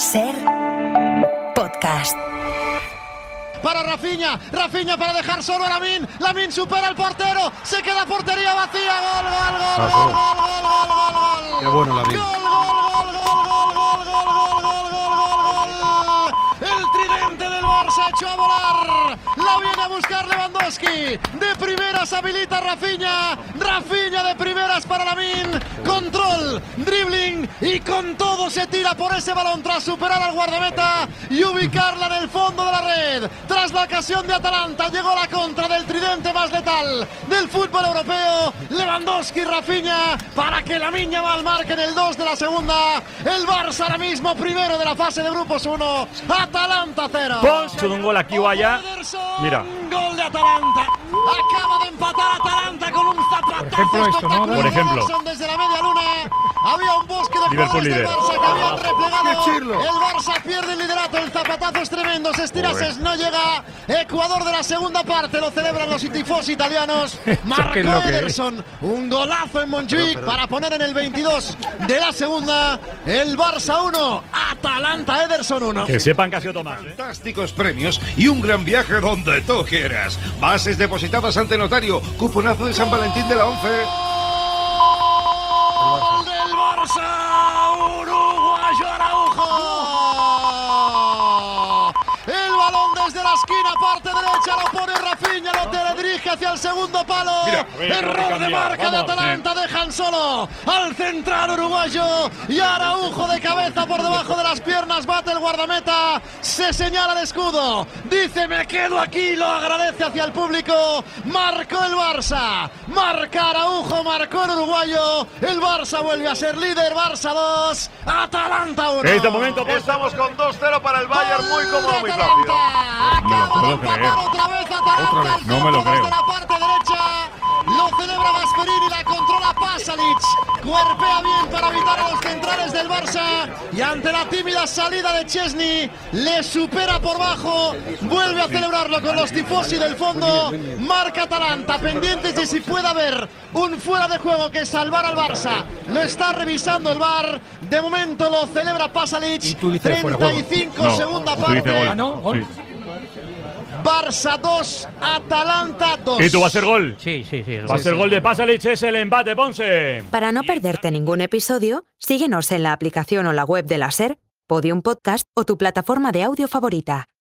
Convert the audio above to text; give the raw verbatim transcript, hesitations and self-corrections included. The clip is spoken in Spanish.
Ser podcast. Para Rafinha, Rafinha para dejar solo a Lamine, Lamine supera al portero, se queda portería vacía, gol, gol, gol, Ah, gol, gol, gol, gol, gol, gol. Qué bueno Lamine. Gol, gol, gol, gol, gol, gol, gol, gol, gol, gol, gol. El tridente del Barça echó a volar, la viene a buscar Lewandowski, de primeras habilita a Rafinha, Rafinha de primeras para Lamine, control, dribbling y con todo se tira por ese balón tras superar al guardameta y ubicarla en el fondo de la red. Tras la ocasión de Atalanta llegó la contra del tridente más letal del fútbol europeo, Lewandowski y Rafinha, para que Lamine Yamal marque en el dos de la segunda. El Barça ahora mismo primero de la fase de grupos uno, Atalanta cero. Poncho de un gol aquí o allá. Mira. Gol de Atalanta. Acaba de empatar Atalanta con un zapatazo. Por ejemplo esto, ¿no? Por ejemplo. Desde la media luna había un bosque de Liverpool jugadores del líder. Barça que habían replegado. Chirlo. El Barça pierde el liderato, el zapatazo es tremendo, se estira, Joder. no llega. Ecuador de la segunda parte, lo celebran los tifosi italianos. Marcó ¿Qué es lo que es? Ederson, un golazo en Montjuic para poner en el veintidós de la segunda. El Barça uno, Atalanta Ederson uno. Que sepan que ha sido Tomás. ¿eh? Fantásticos premios y un gran viaje donde tú quieras. Bases depositadas ante notario. Cuponazo de San Valentín de la once. Gol del Barça, uruguayo Araujo. El balón desde la esquina, parte derecha, lo pone Rafinha, lo teledirige hacia el segundo palo. Mira, a ver, Error de cambia, marca de vamos. Atalanta, dejan solo al central uruguayo y Araujo de cabeza por debajo de las piernas, bate el guardameta, se señala el escudo, dice me quedo aquí, lo agradece hacia el público. Marcó el Barça, marca Araujo, marcó el uruguayo, el Barça vuelve a ser líder, Barça dos, Atalanta uno. En este momento, Poncho. Estamos con dos cero para el Bayern, muy cómodo, muy Atalanta. rápido. Acaba No me lo de puedo empatar creer. otra vez Atalanta, Otra vez, el no me lo centro creo. desde la parte derecha, lo celebra Gasperini, la controla Pasalic, cuerpea bien para evitar a los centrales del Barça y ante la tímida salida de Chesney le supera por bajo, vuelve a celebrarlo con los tifosi del fondo, marca Atalanta, pendientes de si puede haber un fuera de juego que salvar al Barça, lo está revisando el V A R, de momento lo celebra Pasalic. Y tú dices fuera de juego. treinta y cinco No, segunda tú dices parte, gol. Ah, ¿no? Gol. Sí. Barça dos, Atalanta dos. ¿Y tú va a ser gol? Sí, sí, sí. Va a ser gol de Pasalic, es el empate, Ponce. Para no perderte ningún episodio, síguenos en la aplicación o la web de la Ser, Podium Podcast o tu plataforma de audio favorita.